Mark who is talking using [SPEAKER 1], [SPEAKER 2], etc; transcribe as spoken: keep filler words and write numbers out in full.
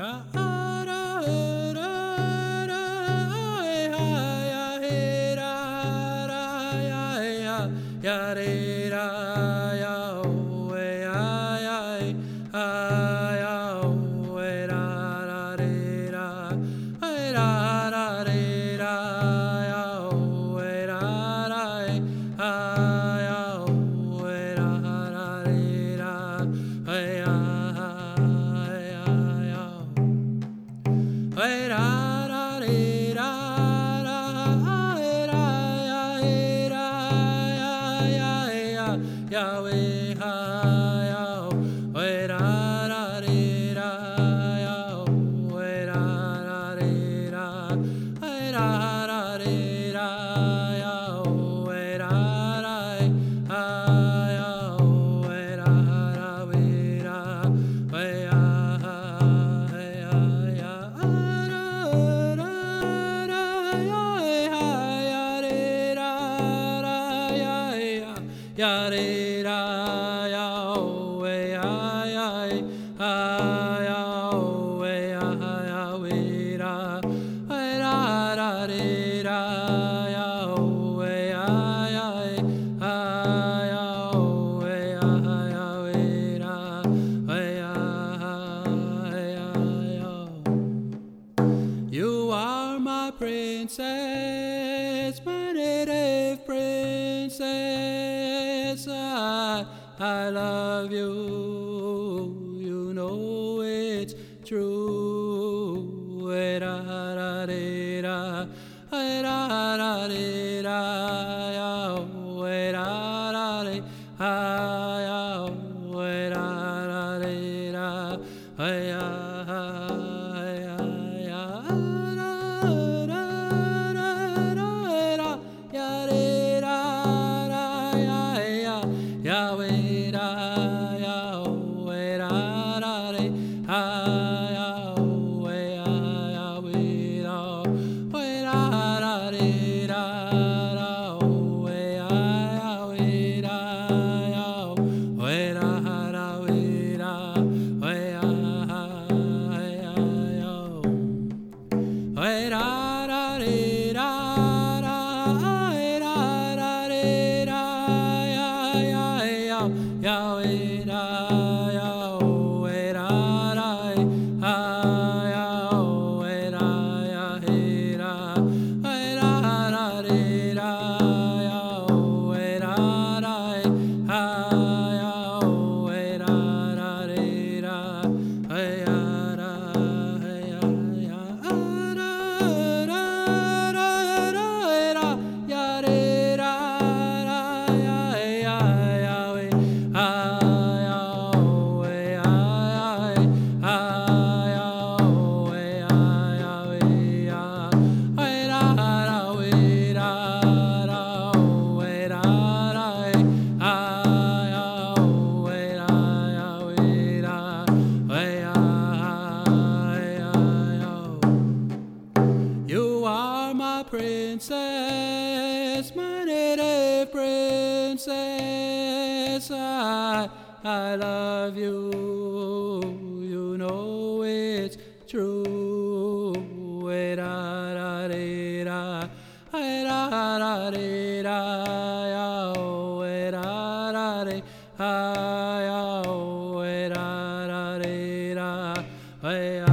[SPEAKER 1] Yahweh, ha, Yahweh, ra, ra, re, ra, Yahweh, ra, ra, re, ra, Yahweh, ra, ra, re, ra, Yahweh, ra, ra, ha, Yahweh, ra, ra, re, ra, Yahweh, ha, ya, ya, ra, ra, ra, Yahweh, ha, ya, re, ra, ra, ya, ya, ya, re. You are my princess, my native princess. I, I love you, you know it's true. Da da da da, da da da da, da da da, Yahweh, da, Yahweh, da, da, de, ah, Yahweh, ah, Yahweh, da, Yahweh, da, da, de, da, da, Yahweh, ah, Yahweh, da, Yahweh, da, da, we, da, Yahweh, ah, Yahweh, da, da, de, da. Yahweh, da, Yahweh, da, da, ah, Yahweh, da, Yahweh, da, Yahweh, da, da, de, da, Yahweh, da, da, ah, Yahweh, da, da, de, da, hey, ah, da, hey, ah, yeah, ah, da, da, da, da, da, ya, de, da, da, ya, ya, Yahweh. You are my princess, my native princess. I, I love you, you know it's true. Da da da da, da da da, Yahweh, da da da, Yahweh, da da da,